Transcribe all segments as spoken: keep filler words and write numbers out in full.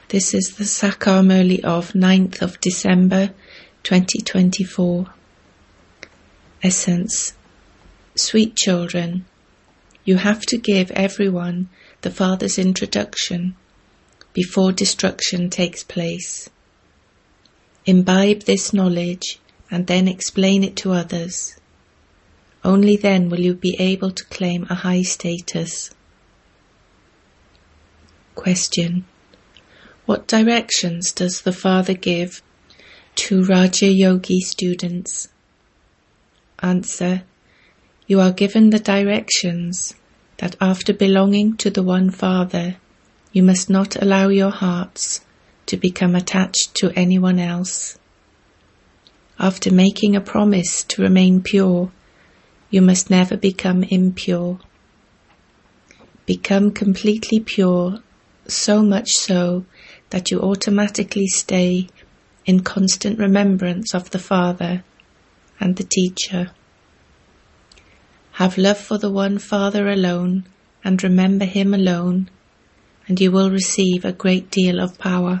This is the Sakar Murli of ninth of December twenty twenty-four. Essence. Sweet children, you have to give everyone the Father's introduction before destruction takes place. Imbibe this knowledge and then explain it to others. Only then will you be able to claim a high status. Question. What directions does the Father give to Raja Yogi students? Answer. You are given the directions that after belonging to the One Father, you must not allow your hearts to become attached to anyone else. After making a promise to remain pure, you must never become impure. Become completely pure, so much so that you automatically stay in constant remembrance of the Father and the Teacher. Have love for the One Father alone and remember Him alone, and you will receive a great deal of power.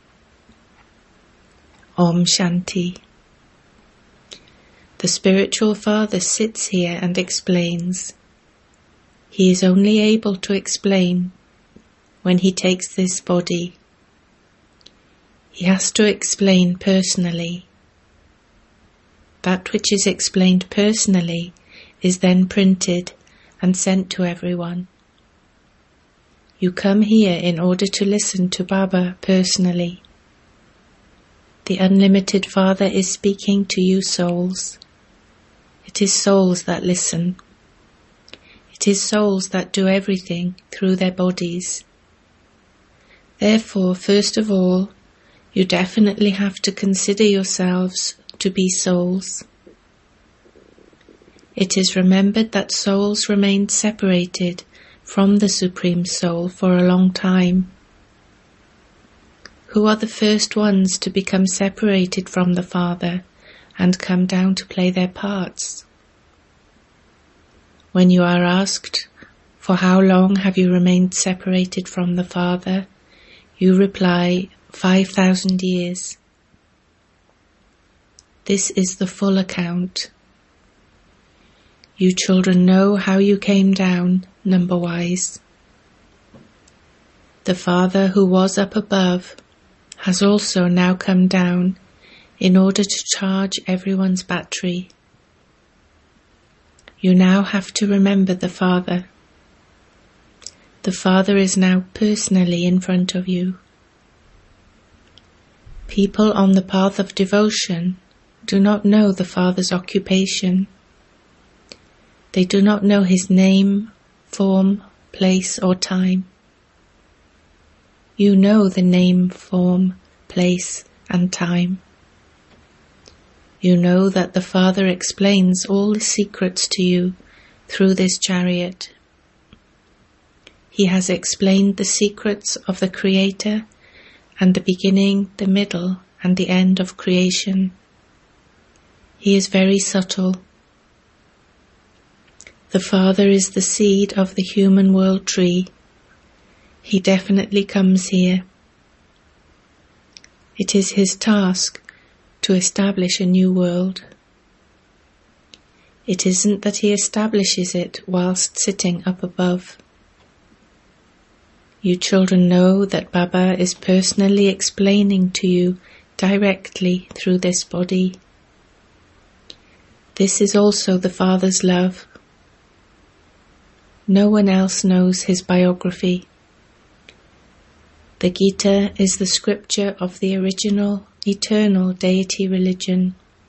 Om Shanti. The spiritual Father sits here and explains. He is only able to explain when he takes this body. He has to explain personally. That which is explained personally is then printed and sent to everyone. You come here in order to listen to Baba personally. The Unlimited Father is speaking to you souls. It is souls that listen. It is souls that do everything through their bodies. Therefore, first of all, you definitely have to consider yourselves to be souls. It is remembered that souls remained separated from the Supreme Soul for a long time. Who are the first ones to become separated from the Father and come down to play their parts? When you are asked, for how long have you remained separated from the Father, you reply, five thousand years. This is the full account. You children know how you came down, number-wise. The Father who was up above has also now come down in order to charge everyone's battery. You now have to remember the Father. The Father is now personally in front of you. People on the path of devotion do not know the Father's occupation. They do not know His name, form, place or time. You know the name, form, place and time. You know that the Father explains all the secrets to you through this chariot. He has explained the secrets of the Creator and the beginning, the middle and the end of creation. He is very subtle. The Father is the seed of the human world tree. He definitely comes here. It is His task to establish a new world. It isn't that He establishes it whilst sitting up above. You children know that Baba is personally explaining to you directly through this body. This is also the Father's love. No one else knows His biography. The Gita is the scripture of the original, eternal deity religion.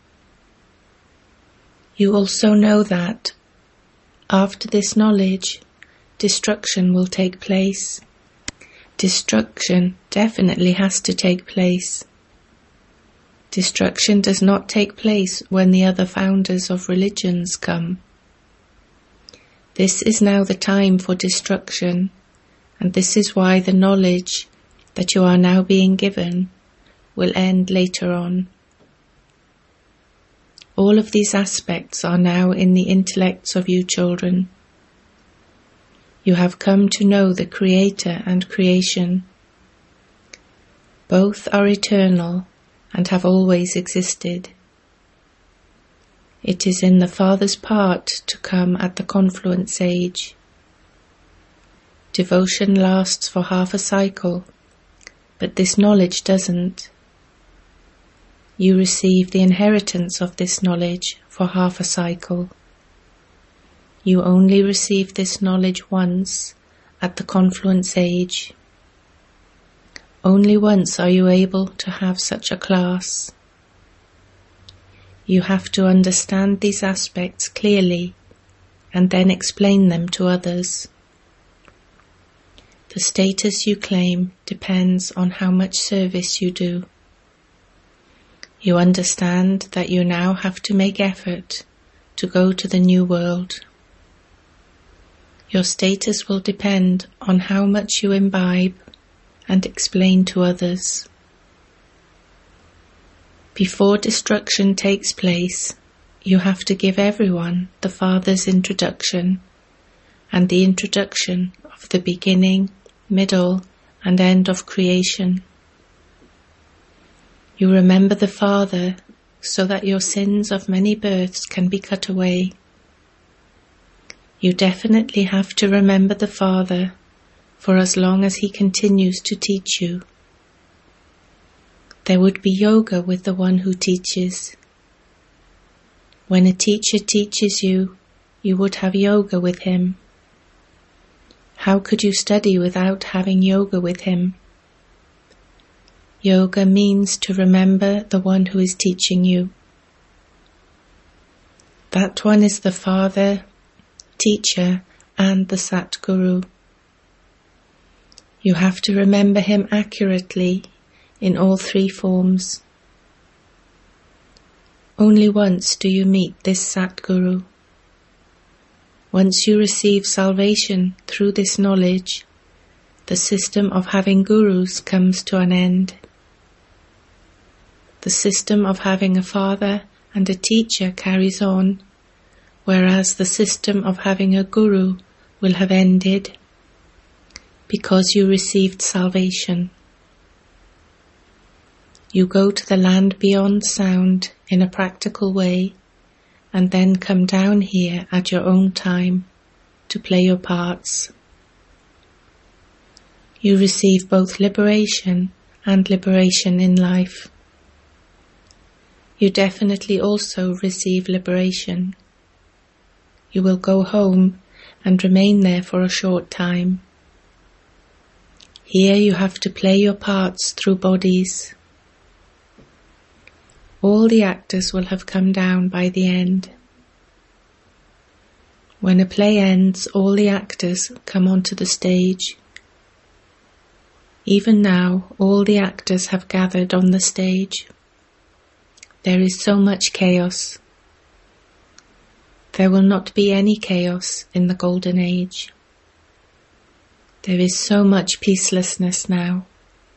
You also know that, after this knowledge, destruction will take place. Destruction definitely has to take place. Destruction does not take place when the other founders of religions come. This is now the time for destruction, and this is why the knowledge that you are now being given will end later on. All of these aspects are now in the intellects of you children. You have come to know the Creator and creation. Both are eternal and have always existed. It is in the Father's part to come at the confluence age. Devotion lasts for half a cycle, but this knowledge doesn't. You receive the inheritance of this knowledge for half a cycle. You only receive this knowledge once at the confluence age. Only once are you able to have such a class. You have to understand these aspects clearly and then explain them to others. The status you claim depends on how much service you do. You understand that you now have to make effort to go to the new world. Your status will depend on how much you imbibe and explain to others. Before destruction takes place, you have to give everyone the Father's introduction and the introduction of the beginning, middle, and end of creation. You remember the Father so that your sins of many births can be cut away. You definitely have to remember the Father for as long as he continues to teach you. There would be yoga with the one who teaches. When a teacher teaches you, you would have yoga with him. How could you study without having yoga with him? Yoga means to remember the one who is teaching you. That one is the Father, Teacher, and the Satguru. You have to remember him accurately in all three forms. Only once do you meet this Satguru. Once you receive salvation through this knowledge, the system of having gurus comes to an end. The system of having a father and a teacher carries on, whereas the system of having a guru will have ended because you received salvation. You go to the land beyond sound in a practical way and then come down here at your own time to play your parts. You receive both liberation and liberation in life. You definitely also receive liberation. You will go home and remain there for a short time. Here you have to play your parts through bodies. All the actors will have come down by the end. When a play ends, all the actors come onto the stage. Even now, all the actors have gathered on the stage. There is so much chaos. There will not be any chaos in the Golden Age. There is so much peacelessness now.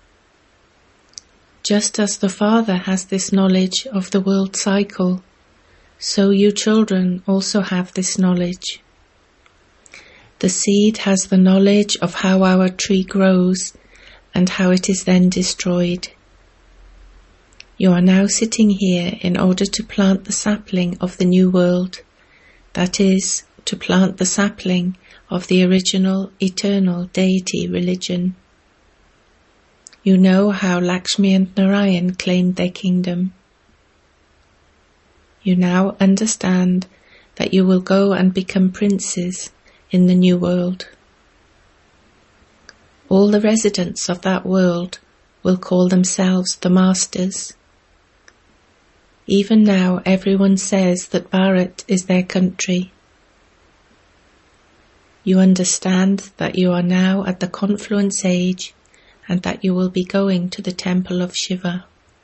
Just as the Father has this knowledge of the world cycle, so you children also have this knowledge. The seed has the knowledge of how our tree grows and how it is then destroyed. You are now sitting here in order to plant the sapling of the new world, that is, to plant the sapling of the original eternal deity religion. You know how Lakshmi and Narayan claimed their kingdom. You now understand that you will go and become princes in the new world. All the residents of that world will call themselves the masters. Even now everyone says that Bharat is their country. You understand that you are now at the confluence age and that you will be going to the temple of Shiva.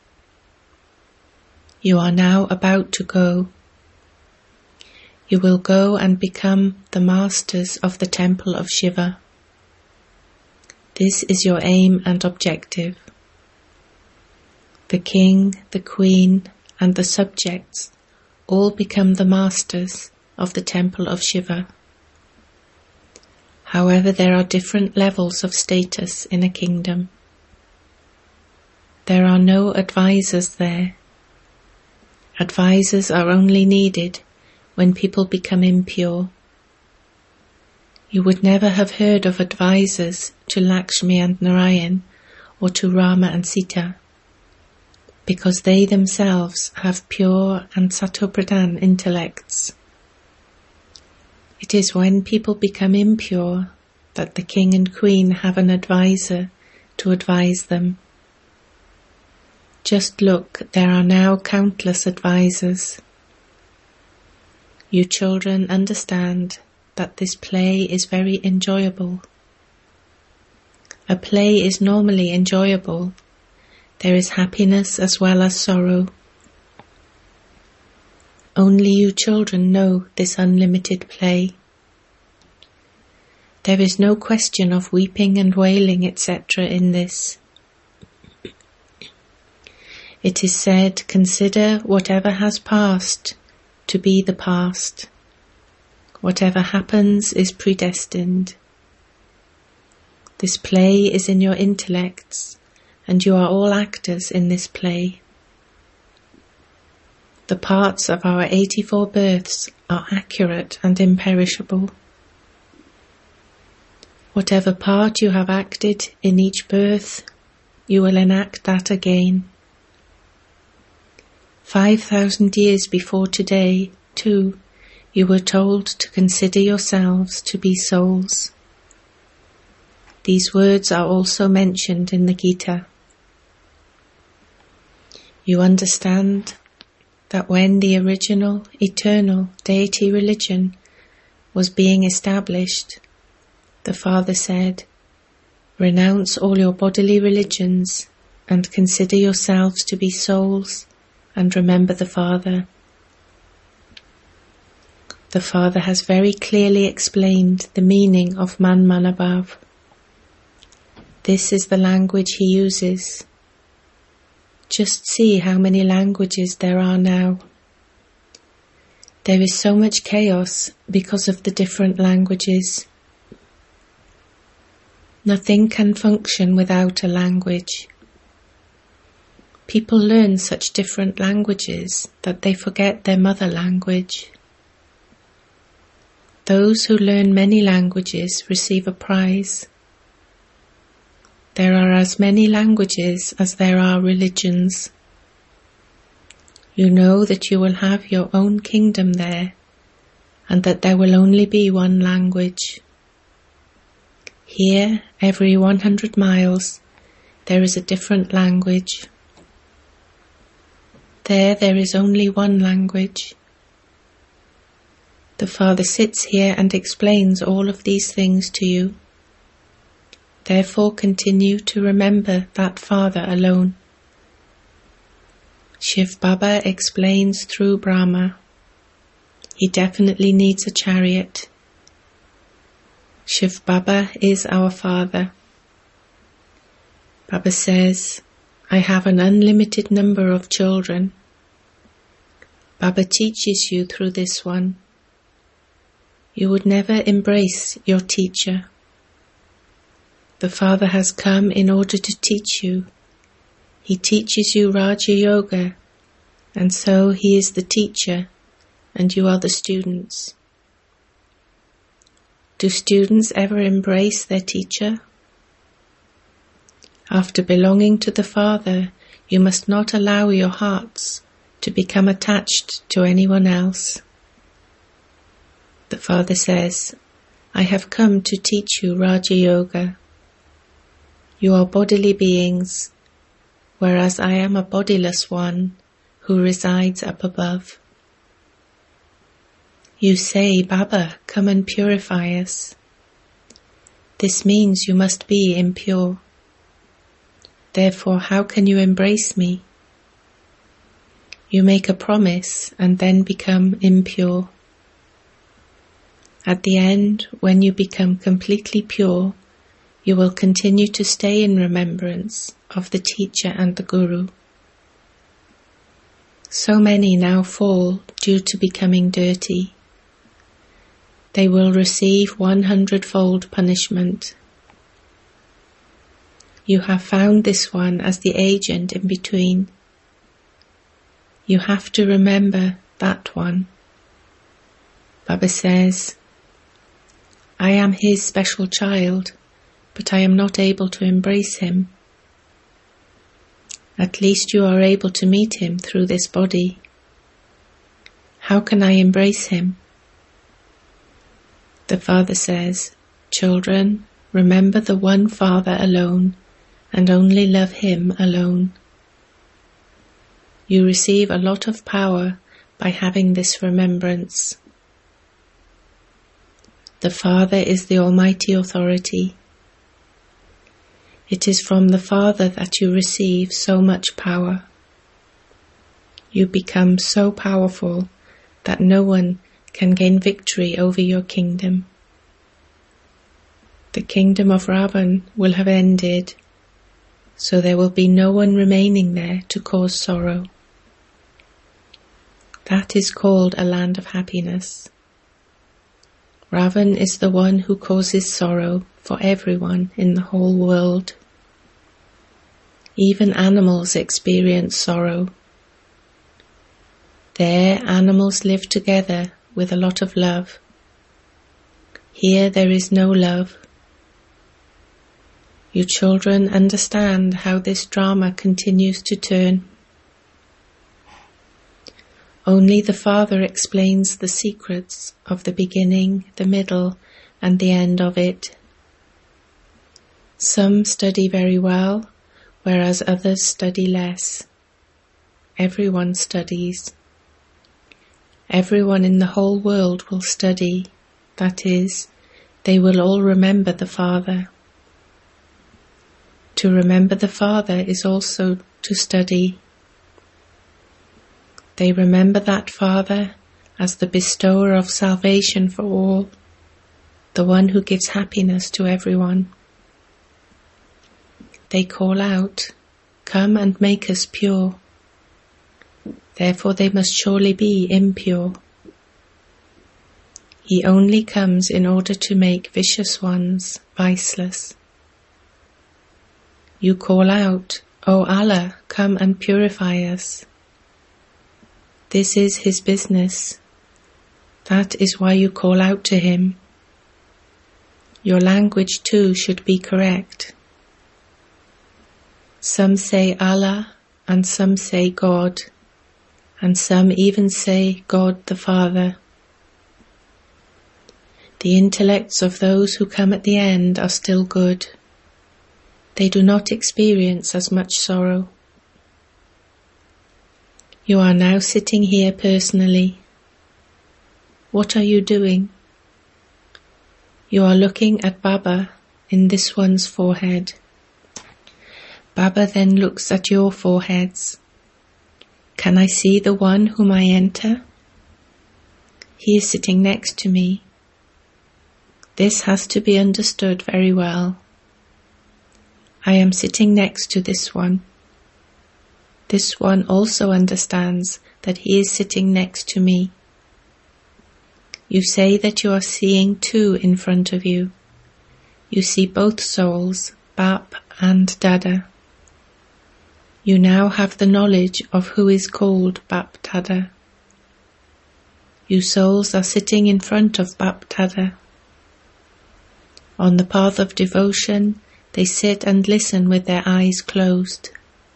You are now about to go. You will go and become the masters of the temple of Shiva. This is your aim and objective. The king, the queen, and the subjects all become the masters of the temple of Shiva. However, there are different levels of status in a kingdom. no advisors there. Advisors are only needed when people become impure. You would never have heard of advisors to Lakshmi and Narayan or to Rama and Sita, because they themselves have pure and Satopradhan intellects. It is when people become impure that the king and queen have an advisor to advise them. Just look, there are now countless advisors. You children understand that this play is very enjoyable. A play is normally enjoyable. There is happiness as well as sorrow. Only you children know this unlimited play. There is no question of weeping and wailing, et cetera in this. It is said, consider whatever has passed to be the past. Whatever happens is predestined. This play is in your intellects, and you are all actors in this play. The parts of our eighty-four births are accurate and imperishable. Whatever part you have acted in each birth, you will enact that again. Five thousand years before today, too, you were told to consider yourselves to be souls. These words are also mentioned in the Gita. You understand that when the original, eternal deity religion was being established, the Father said, renounce all your bodily religions and consider yourselves to be souls and remember the Father. The Father has very clearly explained the meaning of Man Manabhav. This is the language he uses. Just see how many languages there are now. There is so much chaos because of the different languages. Nothing can function without a language. People learn such different languages that they forget their mother language. Those who learn many languages receive a prize. There are as many languages as there are religions. You know that you will have your own kingdom there, and that there will only be one language. Here, every one hundred miles, there is a different language. There, there is only one language. The Father sits here and explains all of these things to you. Therefore continue to remember that Father alone. Shiv Baba explains through Brahma. He definitely needs a chariot. Shiv Baba is our Father. Baba says, I have an unlimited number of children. Baba teaches you through this one. You would never embrace your teacher. The Father has come in order to teach you. He teaches you Raja Yoga, and so he is the teacher, and you are the students. Do students ever embrace their teacher? After belonging to the Father, you must not allow your hearts to become attached to anyone else. The Father says, I have come to teach you Raja Yoga. You are bodily beings, whereas I am a bodiless one who resides up above. You say, Baba, come and purify us. This means you must be impure. Therefore, how can you embrace me? You make a promise and then become impure. At the end, when you become completely pure, you will continue to stay in remembrance of the teacher and the Guru. So many now fall due to becoming dirty. They will receive one hundredfold punishment. You have found this one as the agent in between. You have to remember that one. Baba says, I am his special child, but I am not able to embrace him. At least you are able to meet him through this body. How can I embrace him? The Father says, children, remember the one Father alone, and only love him alone. You receive a lot of power by having this remembrance. The Father is the Almighty Authority. It is from the Father that you receive so much power. You become so powerful that no one can gain victory over your kingdom. The kingdom of Ravan will have ended, so there will be no one remaining there to cause sorrow. That is called a land of happiness. Ravan is the one who causes sorrow for everyone in the whole world. Even animals experience sorrow. There, animals live together with a lot of love. Here there is no love. You children understand how this drama continues to turn. Only the Father explains the secrets of the beginning, the middle, and the end of it. Some study very well, whereas others study less. Everyone studies. Everyone in the whole world will study. That is, they will all remember the Father. To remember the Father is also to study. They remember that Father as the bestower of salvation for all, the one who gives happiness to everyone. They call out, "Come and make us pure." Therefore they must surely be impure. He only comes in order to make vicious ones viceless. You call out, "O Allah, come and purify us." This is his business. That is why you call out to him. Your language too should be correct. Some say Allah, and some say God, and some even say God the Father. The intellects of those who come at the end are still good. They do not experience as much sorrow. You are now sitting here personally. What are you doing? You are looking at Baba in this one's forehead. Baba then looks at your foreheads. Can I see the one whom I enter? He is sitting next to me. This has to be understood very well. I am sitting next to this one. This one also understands that he is sitting next to me. You say that you are seeing two in front of you. You see both souls, Bap and Dada. You now have the knowledge of who is called Bap Dada. You souls are sitting in front of Bap Dada. On the path of devotion, they sit and listen with their eyes closed.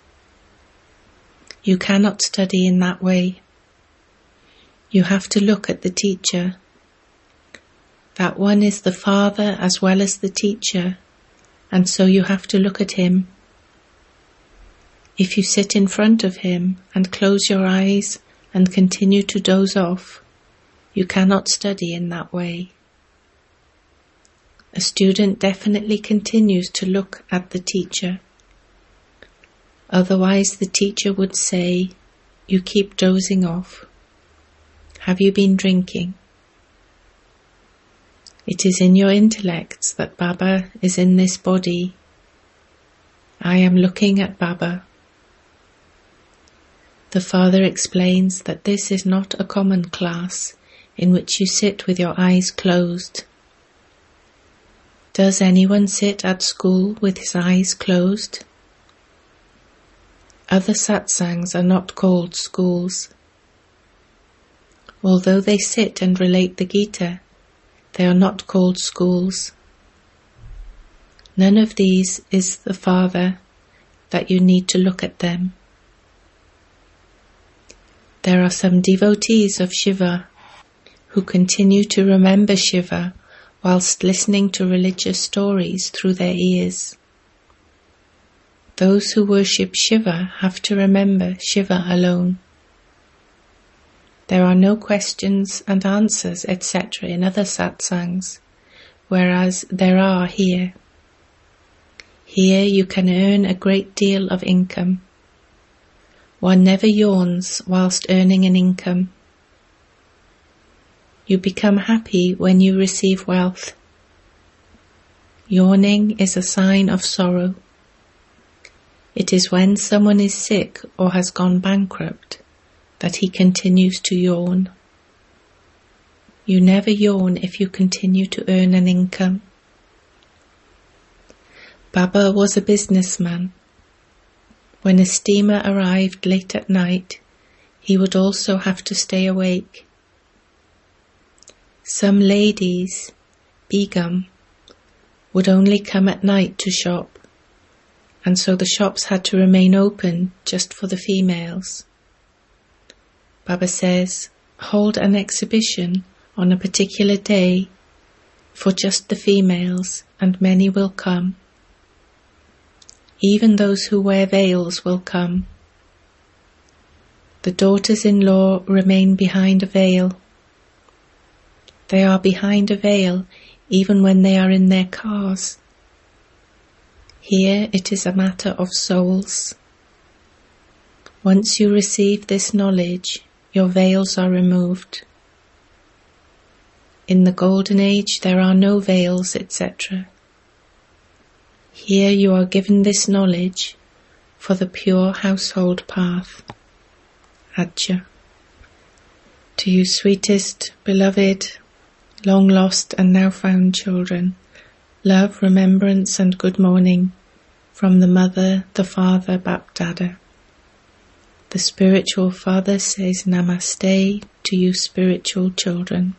You cannot study in that way. You have to look at the teacher. That one is the Father as well as the teacher, and so you have to look at him. If you sit in front of him and close your eyes and continue to doze off, you cannot study in that way. A student definitely continues to look at the teacher. Otherwise the teacher would say, "You keep dozing off. Have you been drinking?" It is in your intellects that Baba is in this body. I am looking at Baba. The Father explains that this is not a common class in which you sit with your eyes closed. Does anyone sit at school with his eyes closed? Other satsangs are not called schools. Although they sit and relate the Gita, they are not called schools. None of these is the farther that you need to look at them. There are some devotees of Shiva who continue to remember Shiva whilst listening to religious stories through their ears. Those who worship Shiva have to remember Shiva alone. There are no questions and answers, et cetera in other satsangs, whereas there are here. Here you can earn a great deal of income. One never yawns whilst earning an income. You become happy when you receive wealth. Yawning is a sign of sorrow. It is when someone is sick or has gone bankrupt that he continues to yawn. You never yawn if you continue to earn an income. Baba was a businessman. When a steamer arrived late at night, he would also have to stay awake. Some ladies, Begum, would only come at night to shop, and so the shops had to remain open just for the females. Baba says, hold an exhibition on a particular day for just the females, and many will come. Even those who wear veils will come. The daughters-in-law remain behind a veil. They are behind a veil even when they are in their cars. Here it is a matter of souls. Once you receive this knowledge, your veils are removed. In the Golden Age there are no veils, et cetera. Here you are given this knowledge for the pure household path. Adja. To you sweetest, beloved, long lost and now found children, love, remembrance and good morning from the Mother, the Father, Bapdada. The spiritual father says Namaste to you spiritual children.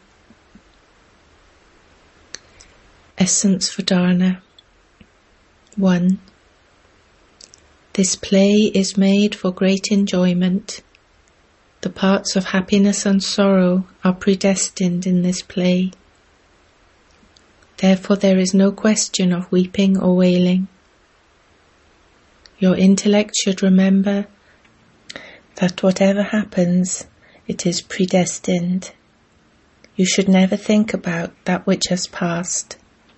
Essence for Dharana. one. This play is made for great enjoyment. The parts of happiness and sorrow are predestined in this play. Therefore there is no question of weeping or wailing. Your intellect should remember that whatever happens, it is predestined. You should never think about that which has passed.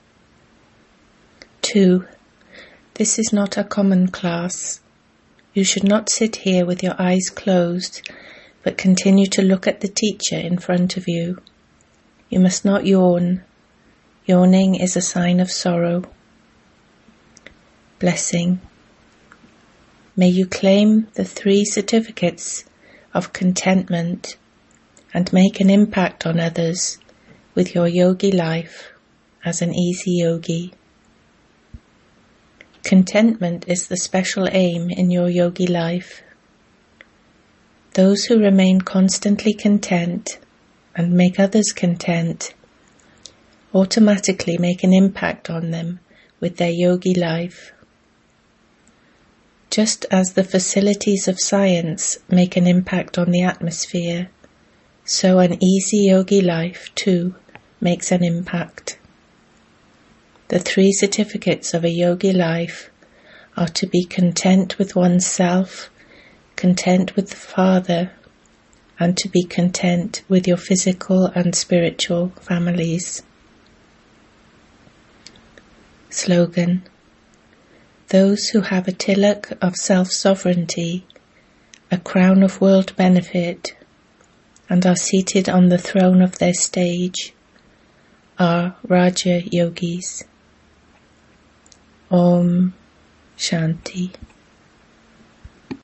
two. This is not a common class. You should not sit here with your eyes closed, but continue to look at the teacher in front of you. You must not yawn. Yawning is a sign of sorrow. Blessing. May you claim the three certificates of contentment and make an impact on others with your yogi life as an easy yogi. Contentment is the special aim in your yogi life. Those who remain constantly content and make others content automatically make an impact on them with their yogi life. Just as the facilities of science make an impact on the atmosphere, so an easy yogi life too makes an impact. The three certificates of a yogi life are to be content with oneself, content with the Father, and to be content with your physical and spiritual families. Slogan. Those who have a tilak of self-sovereignty, a crown of world benefit, and are seated on the throne of their stage, are Raja Yogis. Om Shanti.